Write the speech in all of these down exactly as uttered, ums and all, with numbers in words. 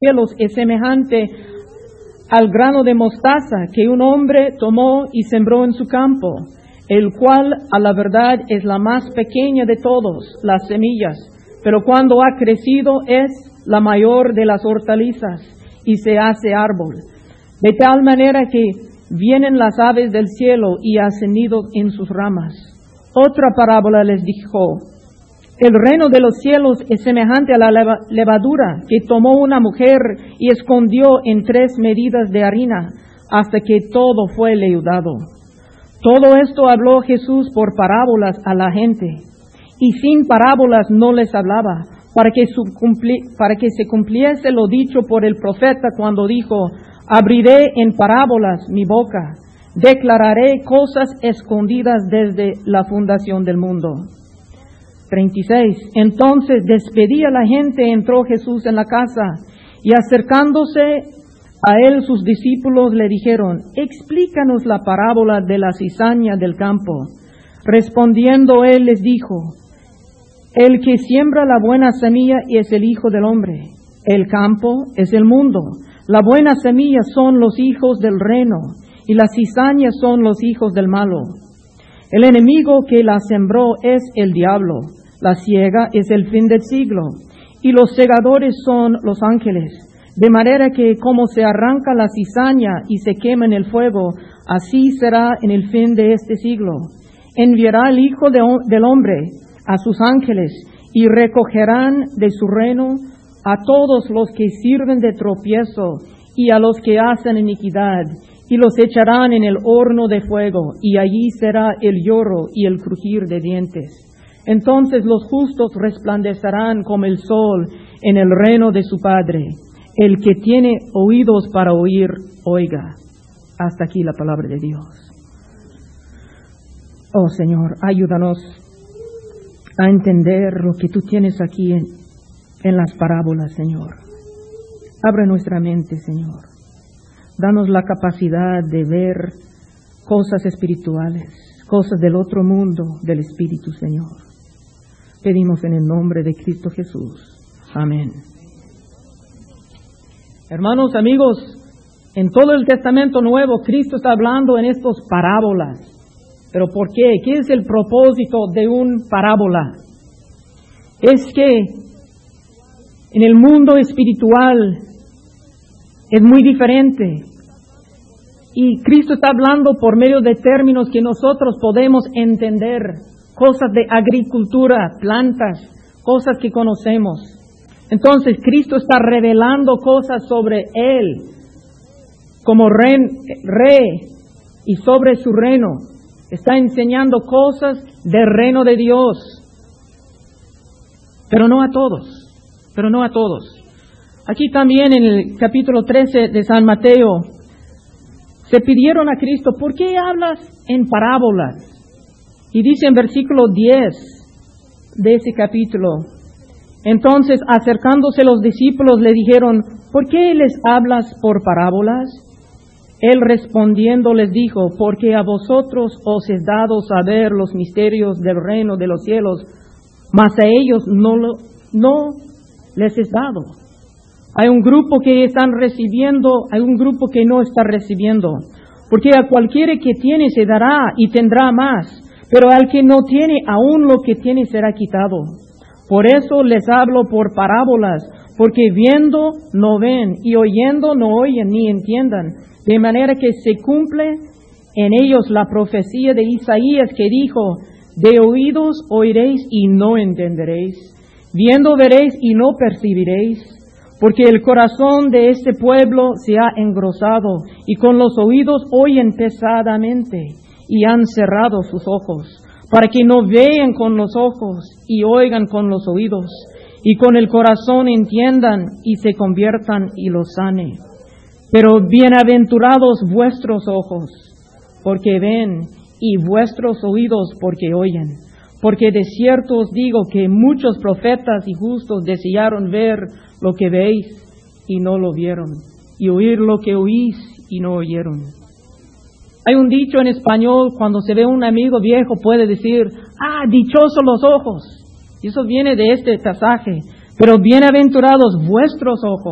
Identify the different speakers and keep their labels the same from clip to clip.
Speaker 1: cielos es semejante al grano de mostaza que un hombre tomó y sembró en su campo, el cual a la verdad es la más pequeña de todos las semillas, pero cuando ha crecido es la mayor de las hortalizas y se hace árbol, de tal manera que vienen las aves del cielo y hacen nido en sus ramas. Otra parábola les dijo: el reino de los cielos es semejante a la leva- levadura que tomó una mujer y escondió en tres medidas de harina hasta que todo fue leudado. Todo esto habló Jesús por parábolas a la gente, y sin parábolas no les hablaba, para que, su cumpli- para que se cumpliese lo dicho por el profeta cuando dijo: abriré en parábolas mi boca, declararé cosas escondidas desde la fundación del mundo. treinta y seis. Entonces despedía la gente, entró Jesús en la casa, y acercándose a él sus discípulos le dijeron: explícanos la parábola de la cizaña del campo. Respondiendo él les dijo: el que siembra la buena semilla es el Hijo del Hombre. El campo es el mundo. La buena semilla son los hijos del reino, y las cizañas son los hijos del malo. El enemigo que la sembró es el diablo. La siega es el fin del siglo, y los segadores son los ángeles. De manera que como se arranca la cizaña y se quema en el fuego, así será en el fin de este siglo. Enviará el Hijo de, del Hombre a sus ángeles, y recogerán de su reino a todos los que sirven de tropiezo y a los que hacen iniquidad, y los echarán en el horno de fuego, y allí será el lloro y el crujir de dientes. Entonces los justos resplandecerán como el sol en el reino de su Padre. El que tiene oídos para oír, oiga. Hasta aquí la palabra de Dios. Oh Señor, ayúdanos a entender lo que tú tienes aquí en, en las parábolas, Señor. Abre nuestra mente, Señor. Danos la capacidad de ver cosas espirituales, cosas del otro mundo, del Espíritu, Señor. Pedimos en el nombre de Cristo Jesús. Amén. Hermanos, amigos, en todo el Testamento Nuevo, Cristo está hablando en estas parábolas. ¿Pero por qué? ¿Qué es el propósito de una parábola? Es que en el mundo espiritual es muy diferente. Y Cristo está hablando por medio de términos que nosotros podemos entender. Cosas de agricultura, plantas, cosas que conocemos. Entonces Cristo está revelando cosas sobre Él como rey, rey y sobre su reino. Está enseñando cosas del reino de Dios. Pero no a todos, pero no a todos. Aquí también en el capítulo trece de San Mateo, se pidieron a Cristo: ¿por qué hablas en parábolas? Y dice en versículo diez de ese capítulo: entonces acercándose los discípulos le dijeron: ¿por qué les hablas por parábolas? Él respondiendo les dijo: porque a vosotros os es dado saber los misterios del reino de los cielos, mas a ellos no, lo, no les es dado. Hay un grupo que están recibiendo, hay un grupo que no está recibiendo. Porque a cualquiera que tiene se dará y tendrá más, pero al que no tiene, aún lo que tiene será quitado. Por eso les hablo por parábolas, porque viendo no ven, y oyendo no oyen ni entiendan, de manera que se cumple en ellos la profecía de Isaías que dijo: de oídos oiréis y no entenderéis, viendo veréis y no percibiréis. Porque el corazón de este pueblo se ha engrosado, y con los oídos oyen pesadamente, y han cerrado sus ojos, para que no vean con los ojos, y oigan con los oídos, y con el corazón entiendan, y se conviertan y los sane. Pero bienaventurados vuestros ojos, porque ven, y vuestros oídos, porque oyen. Porque de cierto os digo que muchos profetas y justos desearon ver lo que veis y no lo vieron, y oír lo que oís y no oyeron. Hay un dicho en español: cuando se ve un amigo viejo puede decir: ah, dichosos los ojos. Y eso viene de este pasaje. Pero bienaventurados vuestros ojos.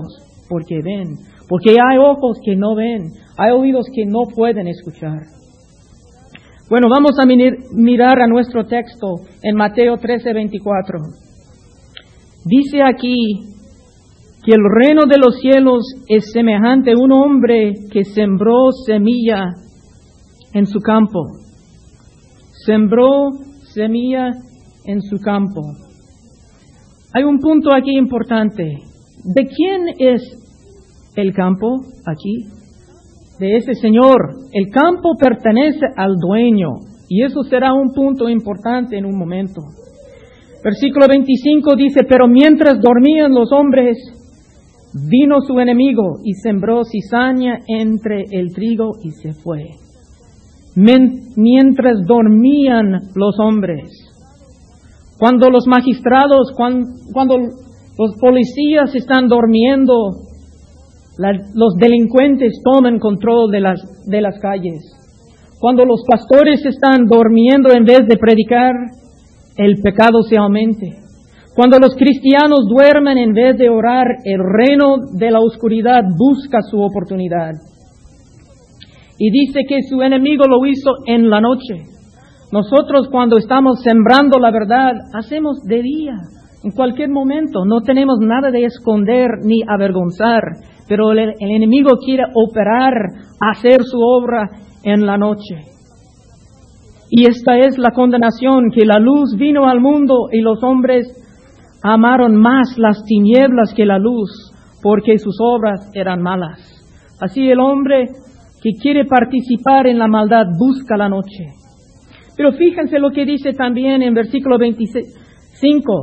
Speaker 1: porque ven, porque hay ojos que no ven, hay oídos que no pueden escuchar. Bueno, vamos a mirar a nuestro texto en Mateo trece, veinticuatro. Dice aquí que el reino de los cielos es semejante a un hombre que sembró semilla en su campo. Sembró semilla en su campo. Hay un punto aquí importante. ¿De quién es el campo aquí? De ese Señor. El campo pertenece al dueño. Y eso será un punto importante en un momento. Versículo veinticinco dice, pero mientras dormían los hombres, vino su enemigo y sembró cizaña entre el trigo y se fue. Mientras dormían los hombres. Cuando los magistrados, cuando, cuando los policías están durmiendo, la, los delincuentes toman control de las, de las calles. Cuando los pastores están durmiendo en vez de predicar, el pecado se aumente. Cuando los cristianos duermen en vez de orar, el reino de la oscuridad busca su oportunidad. Y dice que su enemigo lo hizo en la noche. Nosotros cuando estamos sembrando la verdad, hacemos de día, en cualquier momento. No tenemos nada de esconder ni avergonzar, pero el, el enemigo quiere operar, hacer su obra en la noche. Y esta es la condenación, que la luz vino al mundo y los hombres amaron más las tinieblas que la luz, porque sus obras eran malas. Así el hombre que quiere participar en la maldad busca la noche. Pero fíjense lo que dice también en versículo veinticinco.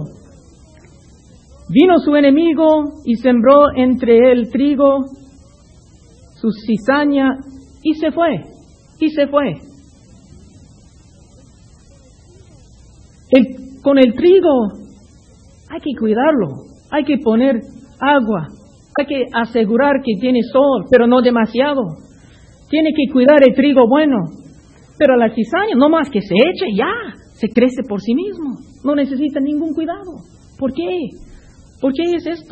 Speaker 1: Vino su enemigo y sembró entre el trigo su cizaña y se fue, y se fue. El, con el trigo hay que cuidarlo, hay que poner agua, hay que asegurar que tiene sol, pero no demasiado. Tiene que cuidar el trigo bueno, pero la cizaña, no más que se eche, ya, se crece por sí mismo, no necesita ningún cuidado. ¿Por qué? ¿Por qué es esto?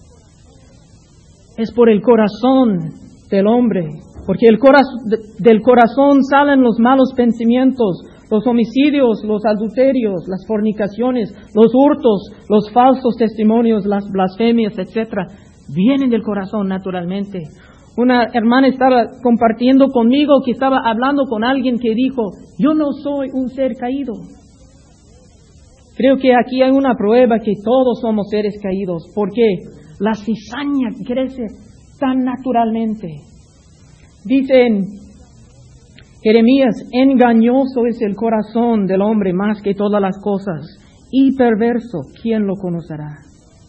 Speaker 1: Es por el corazón del hombre, porque el corazón, del corazón salen los malos pensamientos, los homicidios, los adulterios, las fornicaciones, los hurtos, los falsos testimonios, las blasfemias, etcétera. Vienen del corazón naturalmente. Una hermana estaba compartiendo conmigo que estaba hablando con alguien que dijo, yo no soy un ser caído. Creo que aquí hay una prueba que todos somos seres caídos, porque la cizaña crece tan naturalmente. Dicen Jeremías, engañoso es el corazón del hombre más que todas las cosas, y perverso, ¿quién lo conocerá?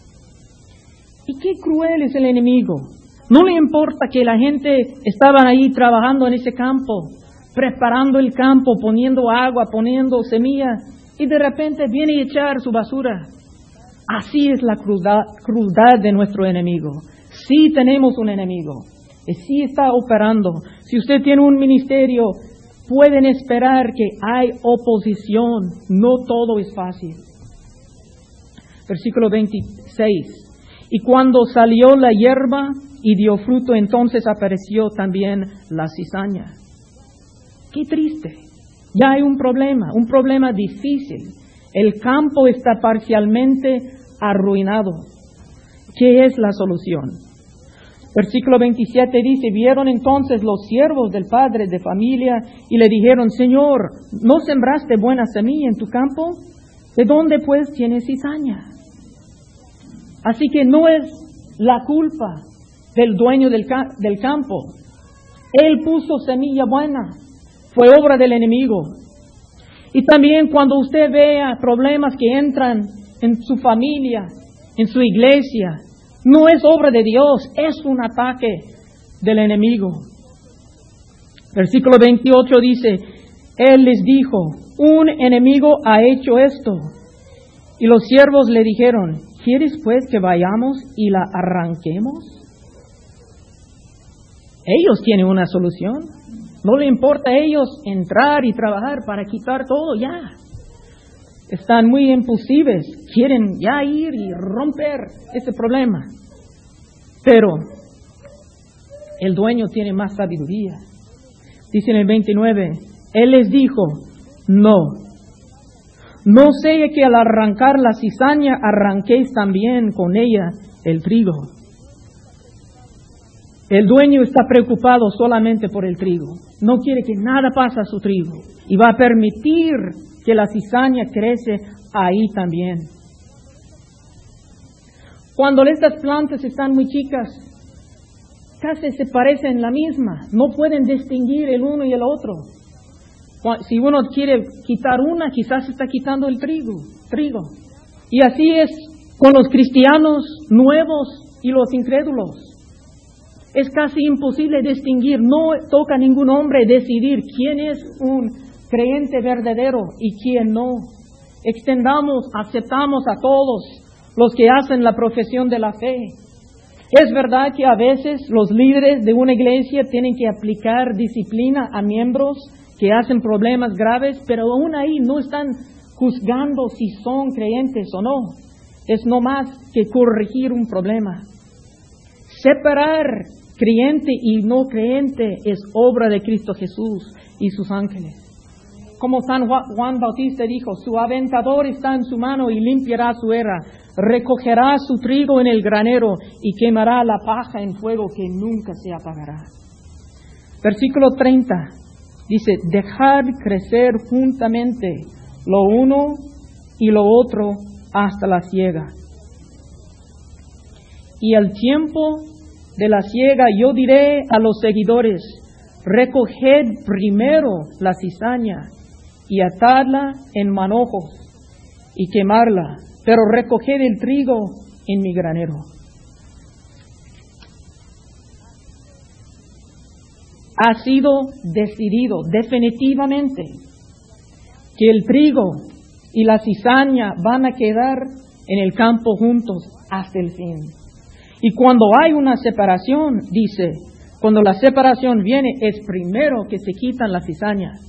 Speaker 1: Y qué cruel es el enemigo. No le importa que la gente estaba ahí trabajando en ese campo, preparando el campo, poniendo agua, poniendo semilla, y de repente viene a echar su basura. Así es la crueldad, crueldad de nuestro enemigo. Sí tenemos un enemigo, y sí está operando. Si usted tiene un ministerio, pueden esperar que hay oposición. No todo es fácil. Versículo veintiséis. Y cuando salió la hierba y dio fruto, entonces apareció también la cizaña. Qué triste. Ya hay un problema, un problema difícil. El campo está parcialmente arruinado. ¿Qué es la solución? Versículo veintisiete dice, vieron entonces los siervos del padre de familia y le dijeron, Señor, ¿no sembraste buena semilla en tu campo? ¿De dónde pues tienes cizaña? Así que no es la culpa del dueño del, ca- del campo. Él puso semilla buena. Fue obra del enemigo. Y también cuando usted vea problemas que entran en su familia, en su iglesia, no es obra de Dios, es un ataque del enemigo. Versículo veintiocho dice, Él les dijo, un enemigo ha hecho esto. Y los siervos le dijeron, ¿quieres pues que vayamos y la arranquemos? Ellos tienen una solución. No le importa a ellos entrar y trabajar para quitar todo ya. Están muy impulsivos, quieren ya ir y romper ese problema. Pero El dueño tiene más sabiduría. Dice en el veintinueve, Él les dijo, no, no sea que al arrancar la cizaña arranquéis también con ella el trigo. El dueño está preocupado solamente por el trigo. No quiere que nada pase a su trigo. Y va a permitir que la cizaña crece ahí también. Cuando estas plantas están muy chicas, casi se parecen la misma. No pueden distinguir el uno y el otro. Si uno quiere quitar una, quizás está quitando el trigo. trigo. Y así es con los cristianos nuevos y los incrédulos. Es casi imposible distinguir. No toca a ningún hombre decidir quién es un creyente verdadero y quién no. Extendamos, aceptamos a todos los que hacen la profesión de la fe. Es verdad que a veces los líderes de una iglesia tienen que aplicar disciplina a miembros que hacen problemas graves, pero aún ahí no están juzgando si son creyentes o no. Es no más que corregir un problema. Separar creyente y no creyente es obra de Cristo Jesús y sus ángeles. Como San Juan Bautista dijo, su aventador está en su mano y limpiará su era, recogerá su trigo en el granero y quemará la paja en fuego que nunca se apagará. Versículo treinta dice, dejad crecer juntamente lo uno y lo otro hasta la siega. Y al tiempo de la siega yo diré a los seguidores, recoged primero la cizaña y atadla en manojos y quemarla, pero recoged el trigo en mi granero. Ha sido decidido definitivamente que el trigo y la cizaña van a quedar en el campo juntos hasta el fin. Y cuando hay una separación, dice, cuando la separación viene, es primero que se quitan las cizañas.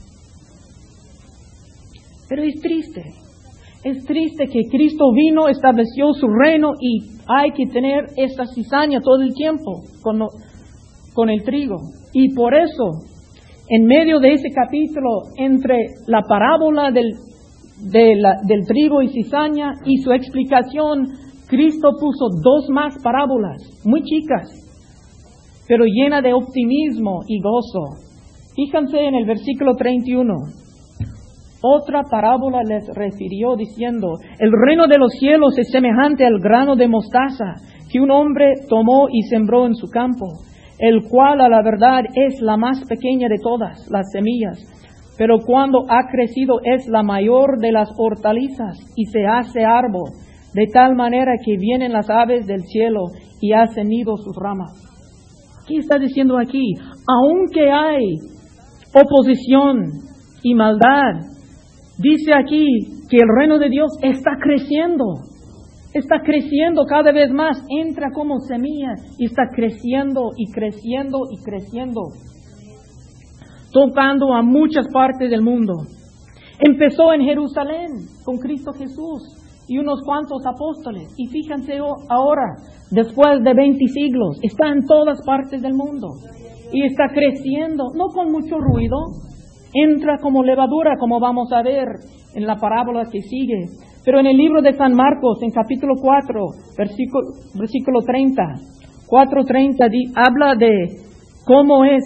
Speaker 1: Pero es triste, es triste que Cristo vino, estableció su reino y hay que tener esa cizaña todo el tiempo con, con el trigo. Y por eso, en medio de ese capítulo, entre la parábola del, de la, del trigo y cizaña y su explicación, Cristo puso dos más parábolas, muy chicas, pero llenas de optimismo y gozo. Fíjense en el versículo treinta y uno. Otra parábola les refirió diciendo, el reino de los cielos es semejante al grano de mostaza que un hombre tomó y sembró en su campo, el cual a la verdad es la más pequeña de todas las semillas, pero cuando ha crecido es la mayor de las hortalizas y se hace árbol, de tal manera que vienen las aves del cielo y hacen nido sus ramas. ¿Qué está diciendo aquí? Aunque hay oposición y maldad, dice aquí que el reino de Dios está creciendo, está creciendo cada vez más, entra como semilla y está creciendo y creciendo y creciendo, tocando a muchas partes del mundo. Empezó en Jerusalén con Cristo Jesús y unos cuantos apóstoles, y fíjense ahora, después de veinte siglos, está en todas partes del mundo y está creciendo, no con mucho ruido, entra como levadura, como vamos a ver en la parábola que sigue. Pero en el libro de San Marcos, en capítulo cuatro, versículo, versículo treinta, cuatro treinta, habla de cómo es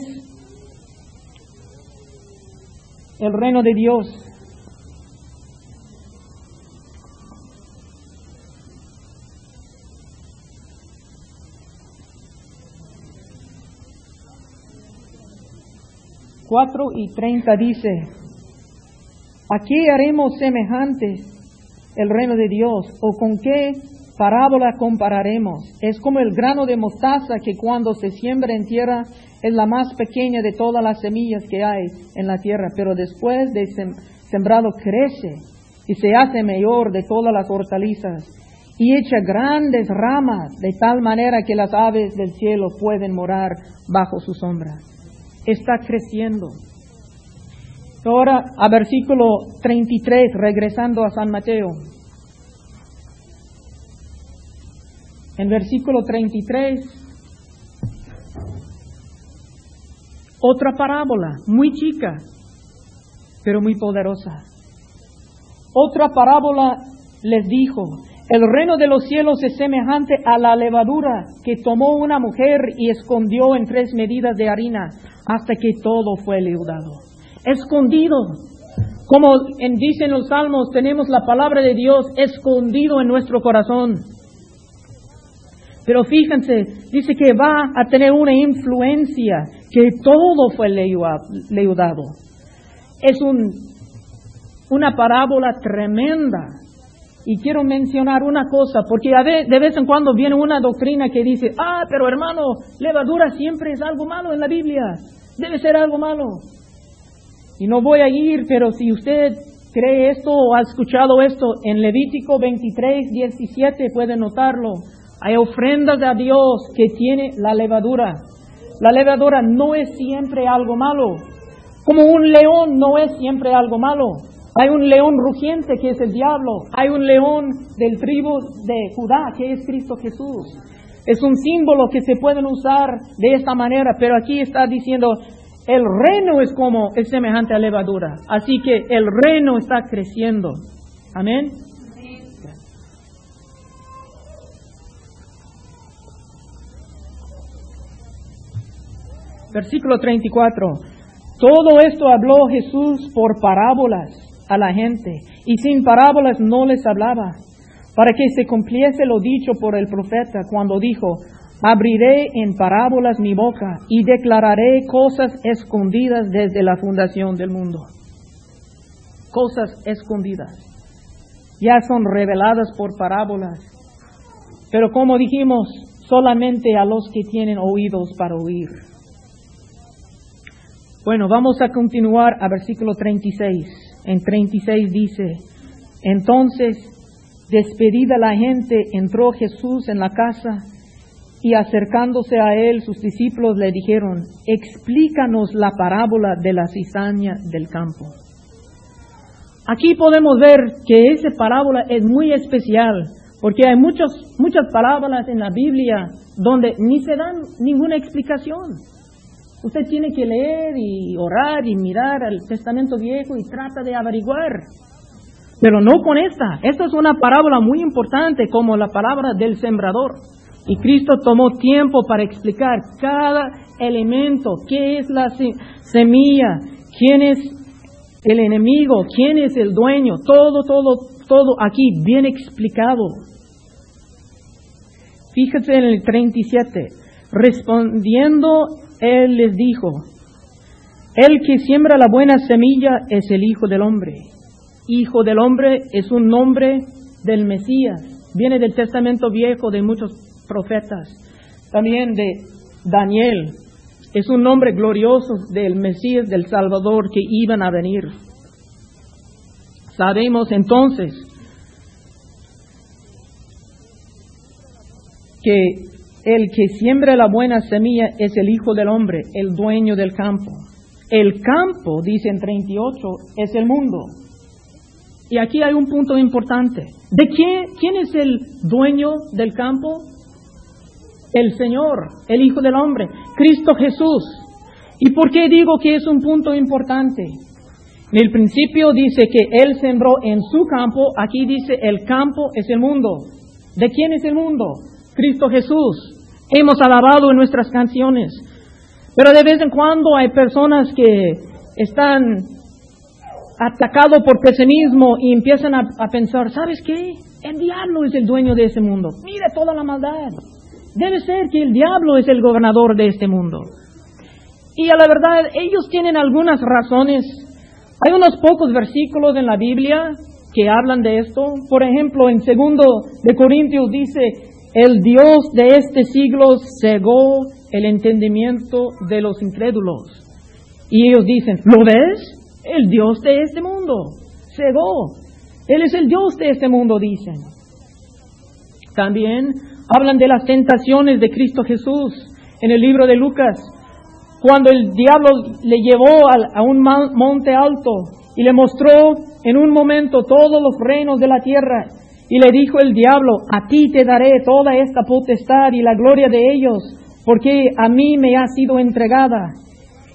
Speaker 1: el reino de Dios. cuatro y treinta dice, ¿a qué haremos semejantes el reino de Dios? ¿O con qué parábola compararemos? Es como el grano de mostaza que cuando se siembra en tierra es la más pequeña de todas las semillas que hay en la tierra, pero después de sem- sembrado crece y se hace mayor de todas las hortalizas y echa grandes ramas de tal manera que las aves del cielo pueden morar bajo su sombra. Está creciendo. Ahora a versículo treinta y tres, regresando a San Mateo. En versículo treinta y tres Otra parábola, muy chica, pero muy poderosa. Otra parábola les dijo: el reino de los cielos es semejante a la levadura que tomó una mujer y escondió en tres medidas de harina hasta que todo fue leudado. Escondido. Como en, dicen los salmos, tenemos la palabra de Dios escondido en nuestro corazón. Pero fíjense, dice que va a tener una influencia, que todo fue leudado. Es un, una parábola tremenda. Y quiero mencionar una cosa, porque de vez en cuando viene una doctrina que dice: ah, pero hermano, levadura siempre es algo malo en la Biblia. Debe ser algo malo. Y no voy a ir, pero si usted cree esto o ha escuchado esto, en Levítico veintitrés, diecisiete puede notarlo. Hay ofrendas a Dios que tiene la levadura. La levadura no es siempre algo malo. Como un león no es siempre algo malo. Hay un león rugiente que es el diablo. Hay un león del tribu de Judá que es Cristo Jesús. Es un símbolo que se pueden usar de esta manera, pero aquí está diciendo: el reino es como, es semejante a levadura. Así que el reino está creciendo. Amén. Versículo treinta y cuatro. Todo esto habló Jesús por parábolas a la gente, y sin parábolas no les hablaba, para que se cumpliese lo dicho por el profeta cuando dijo: abriré en parábolas mi boca y declararé cosas escondidas desde la fundación del mundo. Cosas escondidas. Ya son reveladas por parábolas. Pero como dijimos, solamente a los que tienen oídos para oír. Bueno, vamos a continuar a versículo treinta y seis. En treinta y seis dice: entonces, despedida la gente, entró Jesús en la casa, y acercándose a él, sus discípulos le dijeron: explícanos la parábola de la cizaña del campo. Aquí podemos ver que esa parábola es muy especial, porque hay muchos, muchas parábolas en la Biblia donde ni se dan ninguna explicación. Usted tiene que leer y orar y mirar al Testamento Viejo y trata de averiguar. Pero no con esta. Esta es una parábola muy importante, como la palabra del sembrador. Y Cristo tomó tiempo para explicar cada elemento. ¿Qué es la semilla? ¿Quién es el enemigo? ¿Quién es el dueño? Todo, todo, todo aquí bien explicado. Fíjate en el treinta y siete. Respondiendo, Él les dijo: el que siembra la buena semilla es el Hijo del Hombre. Hijo del Hombre es un nombre del Mesías. Viene del Testamento Viejo, de muchos profetas. También de Daniel. Es un nombre glorioso del Mesías, del Salvador, que iban a venir. Sabemos entonces que el que siembra la buena semilla es el Hijo del Hombre, el dueño del campo. El campo, dice en treinta y ocho, es el mundo. Y aquí hay un punto importante. ¿De quién, quién es el dueño del campo? El Señor, el Hijo del Hombre, Cristo Jesús. ¿Y por qué digo que es un punto importante? En el principio dice que Él sembró en su campo. Aquí dice el campo es el mundo. ¿De quién es el mundo? Cristo Jesús. Hemos alabado en nuestras canciones. Pero de vez en cuando hay personas que están atacados por pesimismo y empiezan a, a pensar: ¿sabes qué? El diablo es el dueño de ese mundo. Mira toda la maldad. Debe ser que el diablo es el gobernador de este mundo. Y a la verdad, ellos tienen algunas razones. Hay unos pocos versículos en la Biblia que hablan de esto. Por ejemplo, en segundo de Corintios dice: el Dios de este siglo cegó el entendimiento de los incrédulos. Y ellos dicen: ¿lo ves? El Dios de este mundo cegó. Él es el Dios de este mundo, dicen. También hablan de las tentaciones de Cristo Jesús en el libro de Lucas, cuando el diablo le llevó a, a un monte alto y le mostró en un momento todos los reinos de la tierra. Y le dijo el diablo: a ti te daré toda esta potestad y la gloria de ellos, porque a mí me ha sido entregada.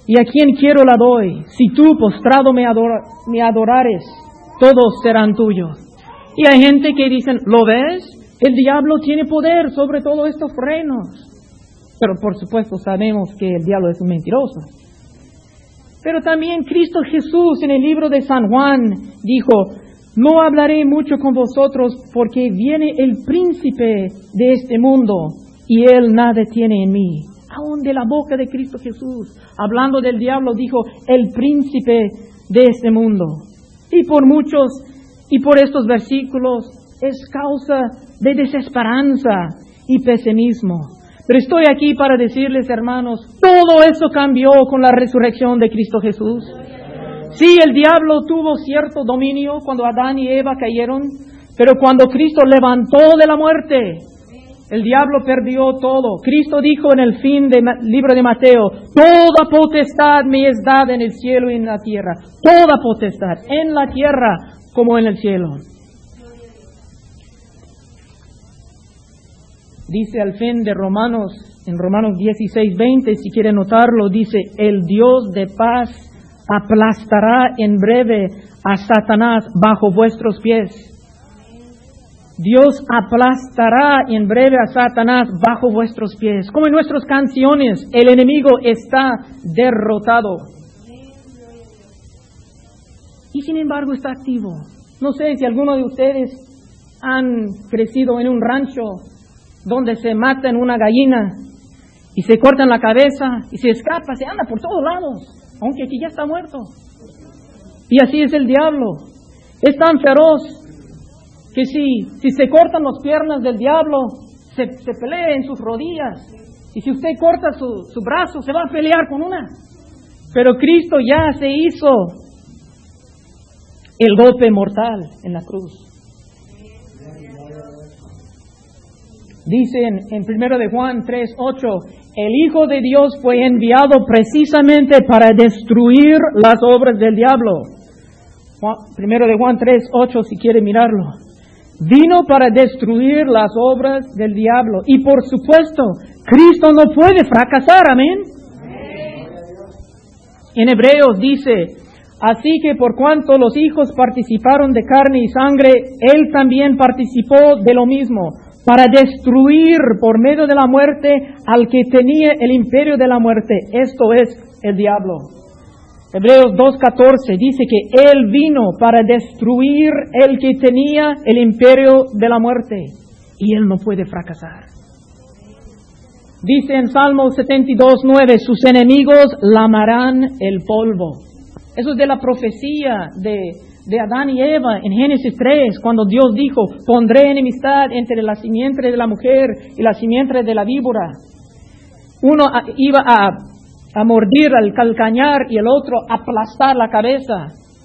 Speaker 1: y a quien quiero la doy. Si tú postrado me, adora, me adorares, todos serán tuyos. Y hay gente que dicen, ¿lo ves? El diablo tiene poder sobre todos estos reinos. Pero por supuesto sabemos que el diablo es un mentiroso. Pero también Cristo Jesús en el libro de San Juan dijo, no hablaré mucho con vosotros porque viene el príncipe de este mundo y él nada tiene en mí. Aún de la boca de Cristo Jesús, hablando del diablo, dijo, el príncipe de este mundo. Y por muchos, y por estos versículos, es causa de desesperanza y pesimismo. Pero estoy aquí para decirles, hermanos, todo eso cambió con la resurrección de Cristo Jesús. Sí, el diablo tuvo cierto dominio cuando Adán y Eva cayeron, pero cuando Cristo levantó de la muerte, el diablo perdió todo. Cristo dijo en el fin del libro de Mateo, toda potestad me es dada en el cielo y en la tierra. Toda potestad, en la tierra como en el cielo. Dice al fin de Romanos, en Romanos dieciséis veinte, si quieren notarlo, dice, el Dios de paz aplastará en breve a Satanás bajo vuestros pies. Dios aplastará en breve a Satanás bajo vuestros pies. Como en nuestras canciones, el enemigo está derrotado. Y sin embargo está activo. No sé si alguno de ustedes han crecido en un rancho donde se matan una gallina y se cortan la cabeza y se escapa, se anda por todos lados, aunque aquí ya está muerto. Y así es el diablo. Es tan feroz que si, si se cortan las piernas del diablo, se, se pelea en sus rodillas. Y si usted corta su, su brazo, se va a pelear con una. Pero Cristo ya se hizo el golpe mortal en la cruz. Dice en, en primero de Juan tres ocho, el Hijo de Dios fue enviado precisamente para destruir las obras del diablo. Primero de Juan tres ocho, si quiere mirarlo. Vino para destruir las obras del diablo. Y por supuesto, Cristo no puede fracasar, amén. En Hebreos dice, así que por cuanto los hijos participaron de carne y sangre, Él también participó de lo mismo, para destruir por medio de la muerte al que tenía el imperio de la muerte, esto es el diablo. Hebreos dos catorce dice que Él vino para destruir el que tenía el imperio de la muerte, y Él no puede fracasar. Dice en Salmo setenta y dos nueve, sus enemigos lamarán el polvo. Eso es de la profecía de de Adán y Eva en Génesis tres, cuando Dios dijo, pondré enemistad entre la simiente de la mujer y la simiente de la víbora. Uno iba a, a mordir al calcañar y el otro a aplastar la cabeza.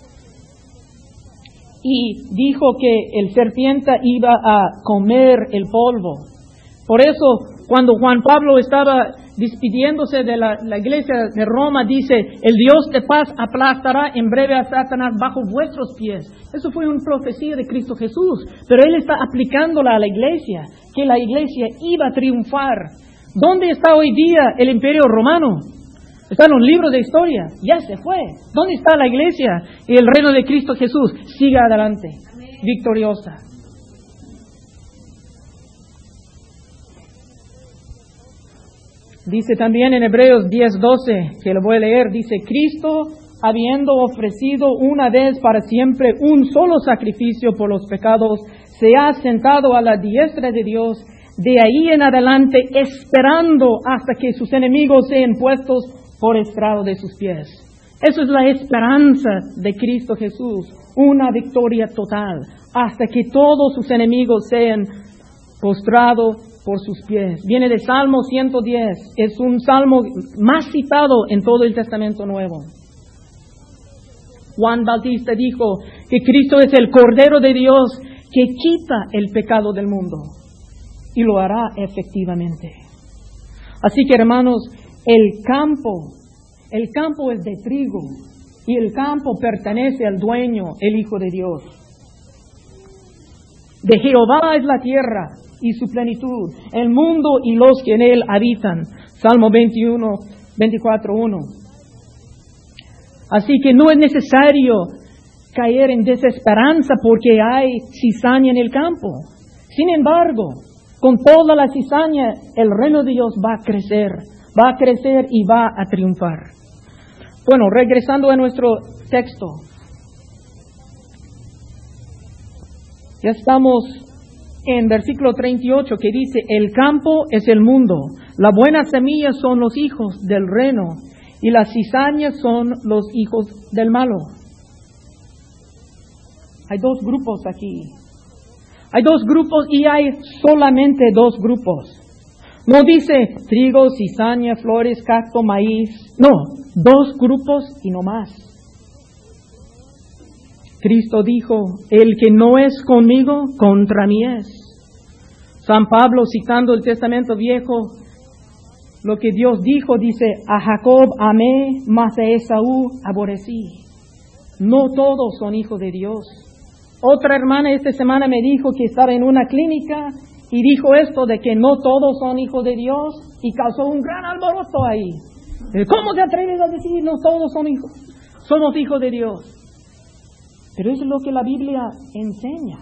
Speaker 1: Y dijo que el serpiente iba a comer el polvo. Por eso, cuando Juan Pablo estaba despidiéndose de la, la iglesia de Roma, dice, el Dios de paz aplastará en breve a Satanás bajo vuestros pies. Eso fue una profecía de Cristo Jesús, pero Él está aplicándola a la iglesia, que la iglesia iba a triunfar. ¿Dónde está hoy día el imperio romano? Está en los libros de historia, ya se fue. ¿Dónde está la iglesia? Y el reino de Cristo Jesús sigue adelante, victoriosa. Dice también en Hebreos diez doce, que lo voy a leer, dice, Cristo, habiendo ofrecido una vez para siempre un solo sacrificio por los pecados, se ha sentado a la diestra de Dios, de ahí en adelante esperando hasta que sus enemigos sean puestos por estrado de sus pies. Eso es la esperanza de Cristo Jesús, una victoria total, hasta que todos sus enemigos sean postrados por sus pies. Viene de Salmo ciento diez, es un salmo más citado en todo el Testamento Nuevo. Juan Bautista dijo que Cristo es el Cordero de Dios que quita el pecado del mundo, y lo hará efectivamente. Así que, hermanos, el campo, el campo es de trigo, y el campo pertenece al dueño, el Hijo de Dios. De Jehová es la tierra y su plenitud, el mundo y los que en él habitan. Salmo veintiuno, veinticuatro, uno. Así que no es necesario caer en desesperanza porque hay cizaña en el campo. Sin embargo, con toda la cizaña, el reino de Dios va a crecer, va a crecer y va a triunfar. Bueno, regresando a nuestro texto. Ya estamos en versículo treinta y ocho que dice, el campo es el mundo, la buena semilla son los hijos del reino y las cizañas son los hijos del malo. Hay dos grupos aquí. Hay dos grupos y hay solamente dos grupos. No dice trigo, cizaña, flores, cacto, maíz. No, dos grupos y no más. Cristo dijo, el que no es conmigo, contra mí es. San Pablo, citando el Testamento Viejo, lo que Dios dijo, dice, a Jacob amé, mas a Esaú aborrecí. No todos son hijos de Dios. Otra hermana esta semana me dijo que estaba en una clínica y dijo esto de que no todos son hijos de Dios y causó un gran alboroto ahí. ¿Cómo te atreves a decir no todos son hijos? Somos hijos de Dios. Pero eso es lo que la Biblia enseña.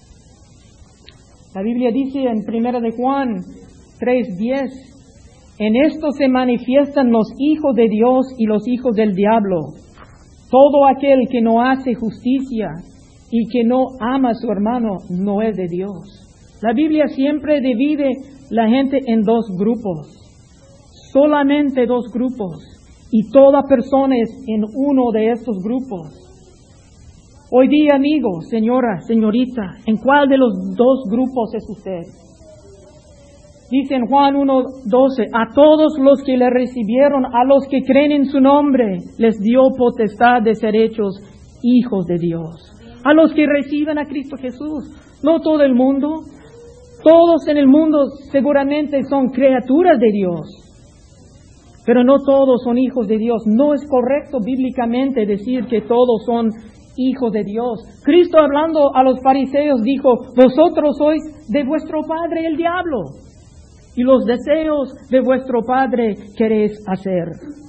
Speaker 1: La Biblia dice en primera de Juan tres diez, en esto se manifiestan los hijos de Dios y los hijos del diablo. Todo aquel que no hace justicia y que no ama a su hermano no es de Dios. La Biblia siempre divide la gente en dos grupos, solamente dos grupos, y toda persona es en uno de estos grupos. Hoy día, amigo, señora, señorita, ¿en cuál de los dos grupos es usted? Dice en Juan uno doce, a todos los que le recibieron, a los que creen en su nombre, les dio potestad de ser hechos hijos de Dios. A los que reciben a Cristo Jesús, no todo el mundo. Todos en el mundo seguramente son criaturas de Dios, pero no todos son hijos de Dios. No es correcto bíblicamente decir que todos son hijos de Dios. Cristo, hablando a los fariseos, dijo, vosotros sois de vuestro padre el diablo, y los deseos de vuestro padre queréis hacer.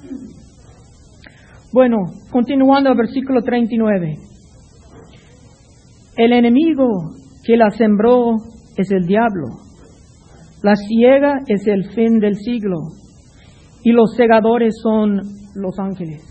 Speaker 1: Bueno, continuando al versículo treinta y nueve. El enemigo que la sembró es el diablo. La siega es el fin del siglo, y los segadores son los ángeles.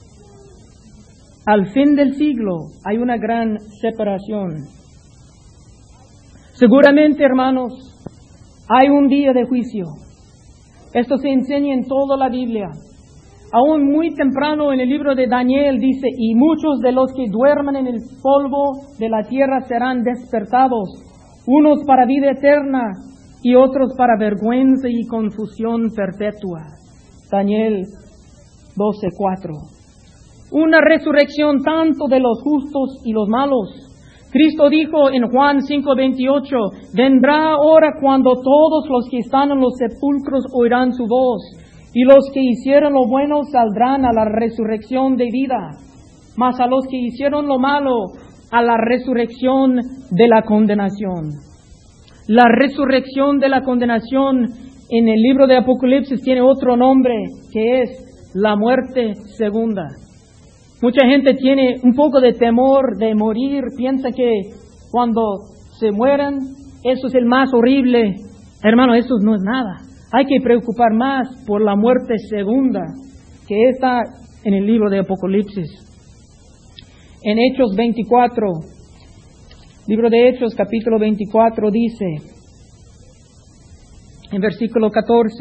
Speaker 1: Al fin del siglo hay una gran separación. Seguramente, hermanos, hay un día de juicio. Esto se enseña en toda la Biblia. Aún muy temprano en el libro de Daniel dice, y muchos de los que duerman en el polvo de la tierra serán despertados, unos para vida eterna y otros para vergüenza y confusión perpetua. Daniel doce cuatro. Una resurrección tanto de los justos y los malos. Cristo dijo en Juan cinco veintiocho, vendrá hora cuando todos los que están en los sepulcros oirán su voz, y los que hicieron lo bueno saldrán a la resurrección de vida, mas a los que hicieron lo malo, a la resurrección de la condenación. La resurrección de la condenación en el libro de Apocalipsis tiene otro nombre, que es la muerte segunda. Mucha gente tiene un poco de temor de morir, piensa que cuando se mueran, eso es el más horrible. Hermano, eso no es nada. Hay que preocupar más por la muerte segunda, que está en el libro de Apocalipsis. En Hechos veinticuatro, libro de Hechos, capítulo veinticuatro, dice, en versículo catorce,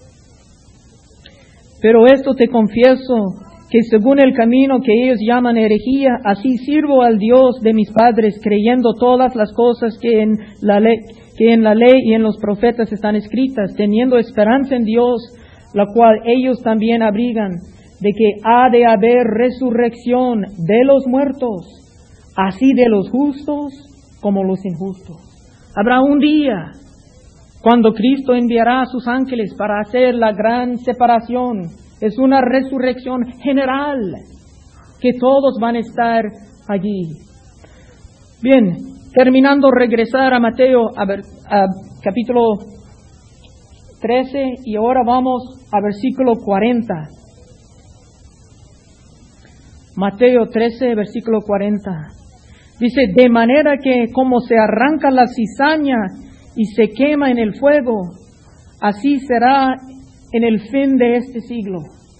Speaker 1: pero esto te confieso, que según el camino que ellos llaman herejía, así sirvo al Dios de mis padres, creyendo todas las cosas que en la ley, que en la ley y en los profetas están escritas, teniendo esperanza en Dios, la cual ellos también abrigan, de que ha de haber resurrección de los muertos, así de los justos como los injustos. Habrá un día cuando Cristo enviará a sus ángeles para hacer la gran separación. Es una resurrección general, que todos van a estar allí. Bien, terminando, regresar a Mateo, a, ver, a capítulo trece, y ahora vamos a versículo cuarenta. Mateo trece, versículo cuarenta. Dice, de manera que como se arranca la cizaña y se quema en el fuego, así será en el fin de este siglo.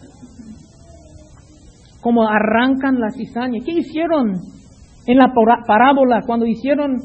Speaker 1: Como arrancan la cizaña. ¿Qué hicieron en la parábola cuando hicieron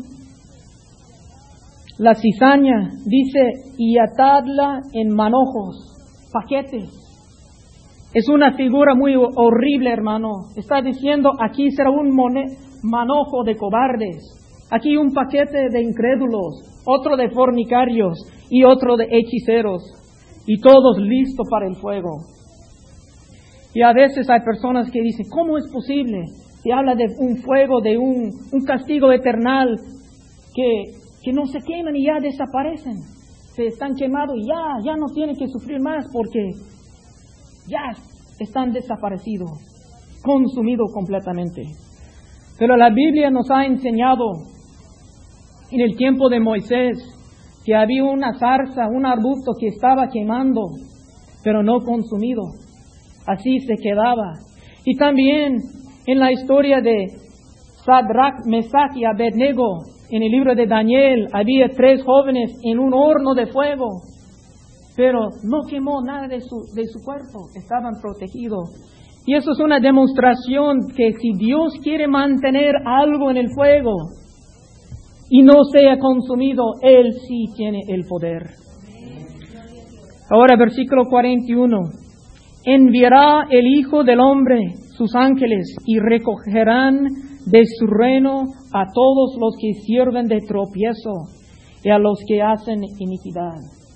Speaker 1: la cizaña? Dice, y atadla en manojos, paquetes. Es una figura muy horrible, hermano. Está diciendo, aquí será un manojo de cobardes. Aquí un paquete de incrédulos, otro de fornicarios y otro de hechiceros. Y todos listos para el fuego. Y a veces hay personas que dicen, ¿cómo es posible? Se habla de un fuego, de un, un castigo eternal, que, que no se queman y ya desaparecen. Se están quemados y ya, ya no tienen que sufrir más porque ya están desaparecidos, consumidos completamente. Pero la Biblia nos ha enseñado en el tiempo de Moisés que había una zarza, un arbusto que estaba quemando, pero no consumido. Así se quedaba. Y también en la historia de Sadrach, Mesach y Abednego, en el libro de Daniel, había tres jóvenes en un horno de fuego, pero no quemó nada de su, de su cuerpo, estaban protegidos. Y eso es una demostración que si Dios quiere mantener algo en el fuego y no sea consumido, Él sí tiene el poder. Ahora versículo cuarenta y uno. Enviará el Hijo del Hombre sus ángeles y recogerán de su reino a todos los que sirven de tropiezo y a los que hacen iniquidad.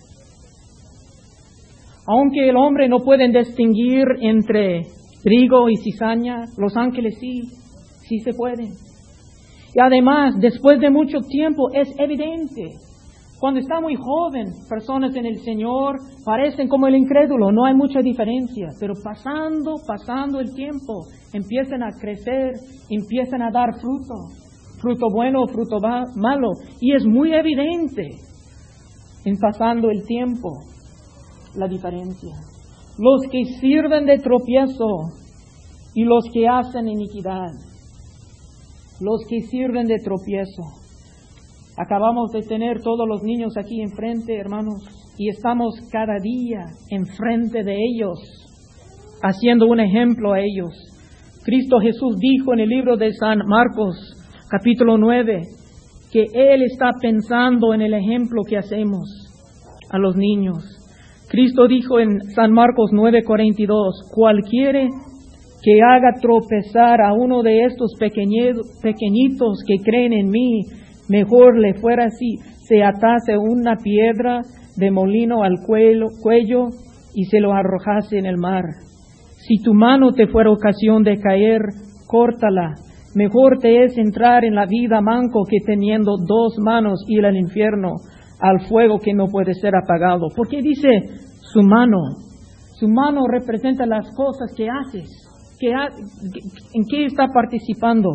Speaker 1: Aunque el hombre no puede distinguir entre trigo y cizaña, los ángeles sí, sí se pueden. Y además, después de mucho tiempo, es evidente. Cuando está muy joven, personas en el Señor parecen como el incrédulo, no hay mucha diferencia. Pero pasando, pasando el tiempo, empiezan a crecer, empiezan a dar fruto. Fruto bueno, fruto malo. Y es muy evidente en pasando el tiempo la diferencia. Los que sirven de tropiezo y los que hacen iniquidad. Los que sirven de tropiezo. Acabamos de tener todos los niños aquí enfrente, hermanos, y estamos cada día enfrente de ellos, haciendo un ejemplo a ellos. Cristo Jesús dijo en el libro de San Marcos, capítulo nueve, que Él está pensando en el ejemplo que hacemos a los niños. Cristo dijo en San Marcos nueve cuarenta y dos, cualquiera que haga tropezar a uno de estos pequeñitos que creen en mí, mejor le fuera si se atase una piedra de molino al cuello, cuello y se lo arrojase en el mar. Si tu mano te fuera ocasión de caer, córtala. Mejor te es entrar en la vida manco que teniendo dos manos ir al infierno, al fuego que no puede ser apagado. ¿Por qué dice su mano? Su mano representa las cosas que haces. Que ha, ¿En qué está participando?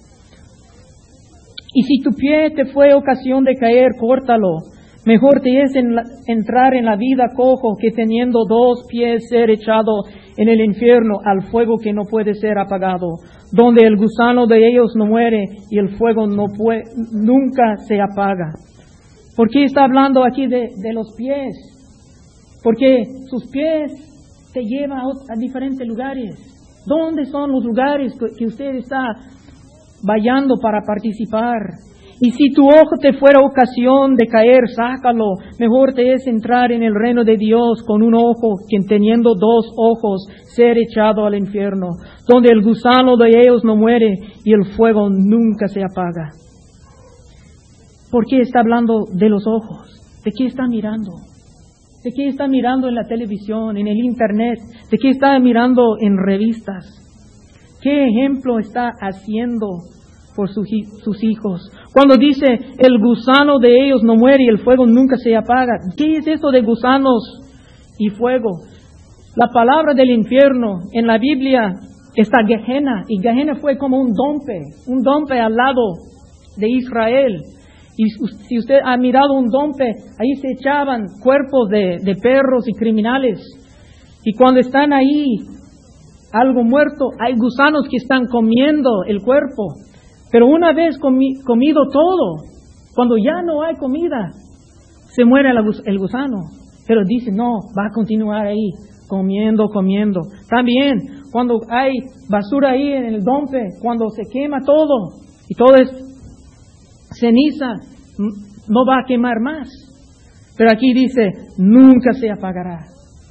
Speaker 1: Y si tu pie te fue ocasión de caer, córtalo. Mejor te es en la, entrar en la vida cojo que teniendo dos pies ser echado en el infierno al fuego que no puede ser apagado, donde el gusano de ellos no muere y el fuego no puede, nunca se apaga. ¿Por qué está hablando aquí de, de los pies? Porque sus pies te llevan a, a diferentes lugares. ¿Dónde son los lugares que usted está vayando para participar? Y si tu ojo te fuera ocasión de caer, sácalo. Mejor te es entrar en el reino de Dios con un ojo que teniendo dos ojos ser echado al infierno, donde el gusano de ellos no muere y el fuego nunca se apaga. ¿Por qué está hablando de los ojos? ¿De qué está mirando? ¿De qué está mirando en la televisión, en el internet? ¿De qué está mirando en revistas? ¿Qué ejemplo está haciendo por sus, sus hijos? Cuando dice, el gusano de ellos no muere y el fuego nunca se apaga. ¿Qué es eso de gusanos y fuego? La palabra del infierno en la Biblia está Gehenna. Y Gehenna fue como un dompe, un dompe al lado de Israel. Y si usted ha mirado un dompe, ahí se echaban cuerpos de, de perros y criminales. Y cuando están ahí, algo muerto, hay gusanos que están comiendo el cuerpo. Pero una vez comi, comido todo, cuando ya no hay comida, se muere el, el gusano. Pero dice, no, va a continuar ahí, comiendo, comiendo. También, cuando hay basura ahí en el dompe, cuando se quema todo y todo es ceniza, no va a quemar más. Pero aquí dice, nunca se apagará.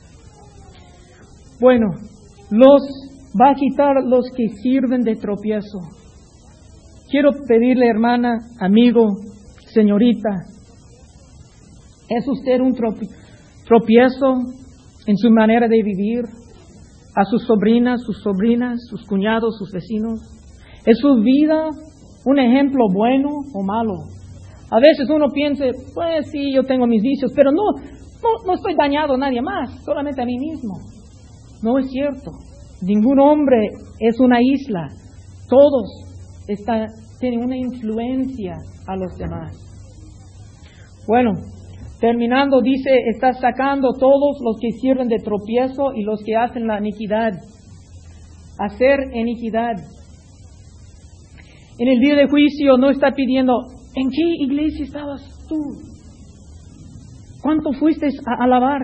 Speaker 1: Bueno, los va a quitar los que sirven de tropiezo. Quiero pedirle, hermana, amigo, señorita, ¿es usted un tropiezo en su manera de vivir? A sus sobrinas, sus sobrinas, sus cuñados, sus vecinos. ¿Es su vida un ejemplo bueno o malo? A veces uno piensa, pues sí, yo tengo mis vicios, pero no, no, no estoy dañado a nadie más, solamente a mí mismo. No es cierto. Ningún hombre es una isla. Todos están, tienen una influencia a los demás. Bueno, terminando, dice, está sacando todos los que sirven de tropiezo y los que hacen la iniquidad. Hacer iniquidad. En el día de juicio no está pidiendo, ¿en qué iglesia estabas tú? ¿Cuánto fuiste a alabar?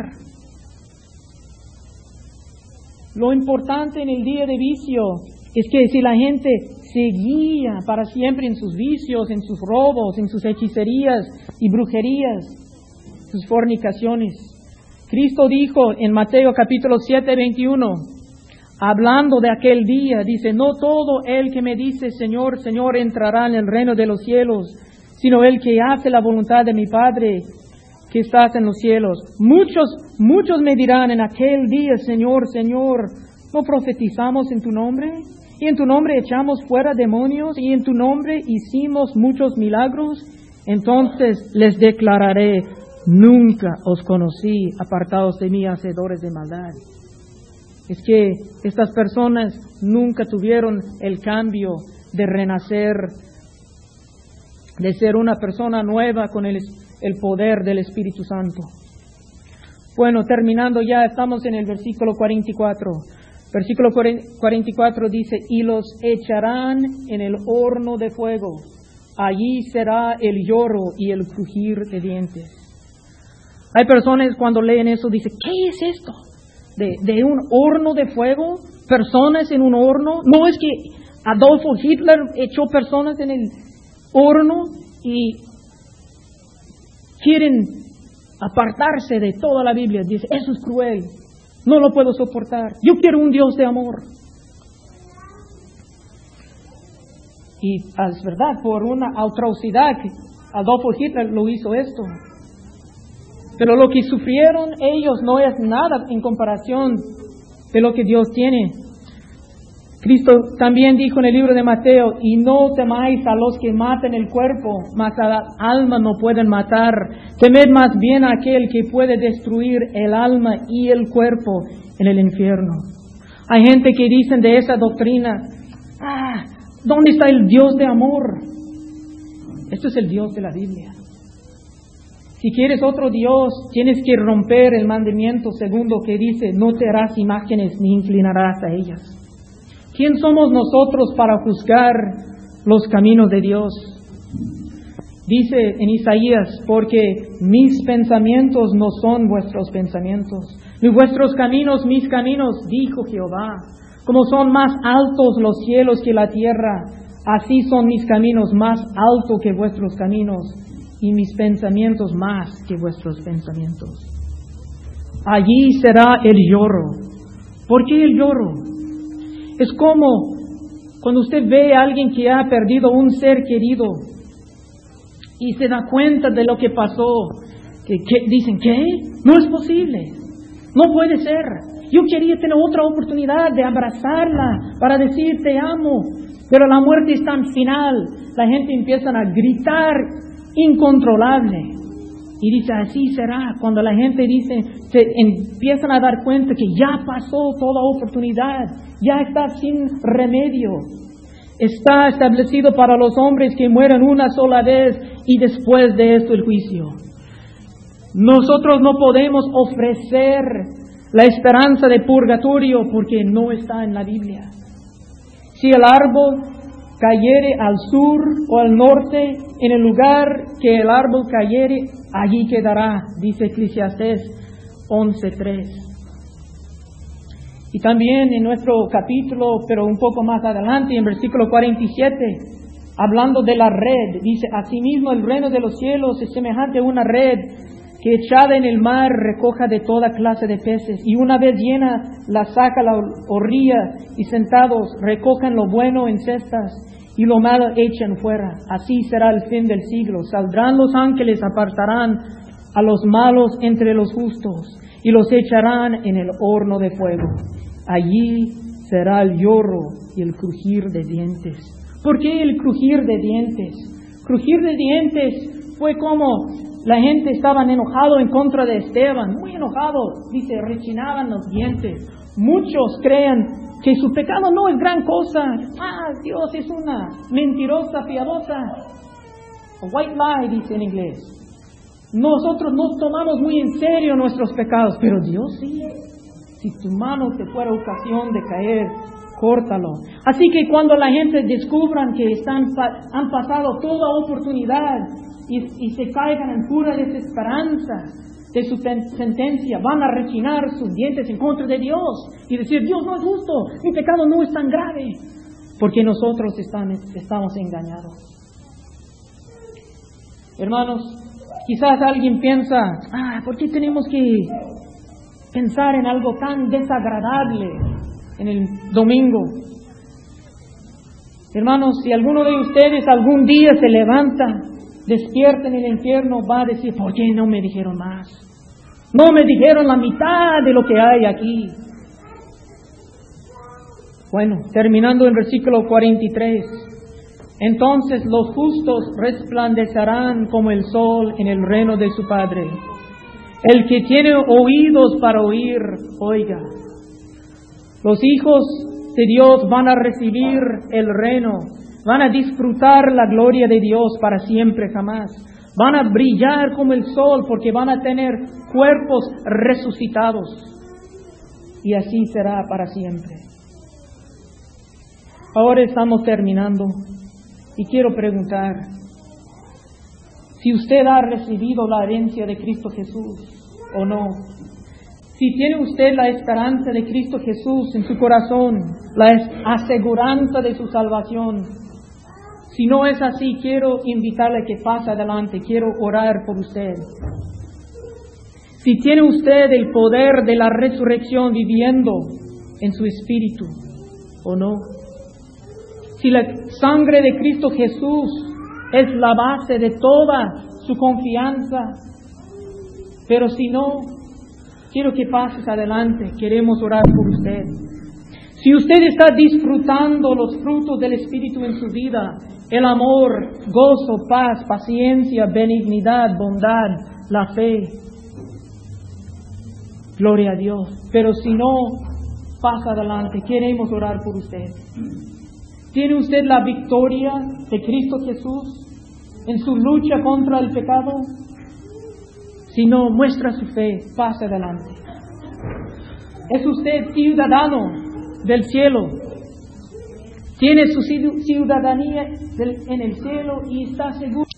Speaker 1: Lo importante en el día de vicio es que si la gente se guía para siempre en sus vicios, en sus robos, en sus hechicerías y brujerías, sus fornicaciones. Cristo dijo en Mateo capítulo siete, veintiuno, hablando de aquel día, dice, no todo el que me dice Señor, Señor entrará en el reino de los cielos, sino el que hace la voluntad de mi Padre que estás en los cielos. Muchos, muchos me dirán en aquel día, Señor, Señor, ¿no profetizamos en tu nombre? Y en tu nombre echamos fuera demonios, y en tu nombre hicimos muchos milagros. Entonces les declararé, nunca os conocí, apartados de mí, hacedores de maldad. Es que estas personas nunca tuvieron el cambio de renacer, de ser una persona nueva con el, el poder del Espíritu Santo. Bueno, terminando ya, estamos en el versículo cuarenta y cuatro. Versículo cuarenta y cuatro dice, y los echarán en el horno de fuego. Allí será el lloro y el crujir de dientes. Hay personas cuando leen eso dicen, ¿qué es esto? De, de un horno de fuego, personas en un horno. No es que Adolfo Hitler echó personas en el horno y quieren apartarse de toda la Biblia. Dice, eso es cruel, no lo puedo soportar. Yo quiero un Dios de amor. Y es verdad, por una atrocidad, Adolfo Hitler lo hizo esto. Pero lo que sufrieron ellos no es nada en comparación de lo que Dios tiene. Cristo también dijo en el libro de Mateo, y no temáis a los que maten el cuerpo, mas a la alma no pueden matar. Temed más bien a aquel que puede destruir el alma y el cuerpo en el infierno. Hay gente que dicen de esa doctrina, ah, ¿dónde está el Dios de amor? Esto es el Dios de la Biblia. Si quieres otro Dios, tienes que romper el mandamiento segundo que dice, no te harás imágenes ni inclinarás a ellas. ¿Quién somos nosotros para juzgar los caminos de Dios? Dice en Isaías, porque mis pensamientos no son vuestros pensamientos, ni vuestros caminos mis caminos, dijo Jehová. Como son más altos los cielos que la tierra, así son mis caminos más altos que vuestros caminos, y mis pensamientos más que vuestros pensamientos. Allí será el lloro. ¿Por qué el lloro? Es como cuando usted ve a alguien que ha perdido un ser querido y se da cuenta de lo que pasó. Que, que dicen, ¿qué? No es posible. No puede ser. Yo quería tener otra oportunidad de abrazarla para decir te amo. Pero la muerte es tan final. La gente empieza a gritar incontrolable. Y dice, así será. Cuando la gente dice, se empiezan a dar cuenta que ya pasó toda oportunidad, ya está sin remedio. Está establecido para los hombres que mueran una sola vez y después de esto el juicio. Nosotros no podemos ofrecer La esperanza de purgatorio, porque no está en la Biblia. Si el árbol cayere al sur o al norte, en el lugar que el árbol cayere, allí quedará, dice Eclesiastés once tres. Y también en nuestro capítulo, pero un poco más adelante, en versículo cuarenta y siete, hablando de la red, dice: asimismo el reino de los cielos es semejante a una red que echada en el mar recoja de toda clase de peces, y una vez llena la saca a la orilla, y sentados recojan lo bueno en cestas, y lo malo echan fuera. Así será el fin del siglo. Saldrán los ángeles, apartarán a los malos entre los justos, y los echarán en el horno de fuego. Allí será el lloro y el crujir de dientes. ¿Por qué el crujir de dientes? Crujir de dientes fue como la gente estaba enojado en contra de Esteban, muy enojados, dice, rechinaban los dientes. Muchos creen que su pecado no es gran cosa. Ah, Dios es una mentirosa piadosa. A white lie, dice en inglés. Nosotros nos tomamos muy en serio nuestros pecados, pero Dios sí. Si tu mano te fuera ocasión de caer, córtalo. Así que cuando la gente descubran que están, han pasado toda oportunidad y, y se caigan en pura desesperanza de su sentencia, van a rechinar sus dientes en contra de Dios y decir: Dios no es justo, mi pecado no es tan grave, porque nosotros están, estamos engañados. Hermanos, quizás alguien piensa: ah, ¿por qué tenemos que pensar en algo tan desagradable en el domingo? Hermanos, si alguno de ustedes algún día se levanta, despierta en el infierno, va a decir: ¿por qué no me dijeron más? No me dijeron la mitad de lo que hay aquí. Bueno, terminando en versículo cuarenta y tres. Entonces los justos resplandecerán como el sol en el reino de su Padre. El que tiene oídos para oír, oiga. Los hijos de Dios van a recibir el reino, van a disfrutar la gloria de Dios para siempre jamás. Van a brillar como el sol porque van a tener cuerpos resucitados. Y así será para siempre. Ahora estamos terminando y quiero preguntar: si usted ha recibido la herencia de Cristo Jesús o no. Si tiene usted la esperanza de Cristo Jesús en su corazón, la aseguranza de su salvación. Si no es así, quiero invitarle a que pase adelante, quiero orar por usted. Si tiene usted el poder de la resurrección viviendo en su espíritu o no. Si la sangre de Cristo Jesús es la base de toda su confianza, pero si no, quiero que pases adelante, queremos orar por usted. Si usted está disfrutando los frutos del Espíritu en su vida, el amor, gozo, paz, paciencia, benignidad, bondad, la fe, gloria a Dios. Pero si no, pasa adelante, queremos orar por usted. ¿Tiene usted la victoria de Cristo Jesús en su lucha contra el pecado? Si no, muestra su fe, pase adelante. ¿Es usted ciudadano del cielo? ¿Tiene su ciudadanía en el cielo y está seguro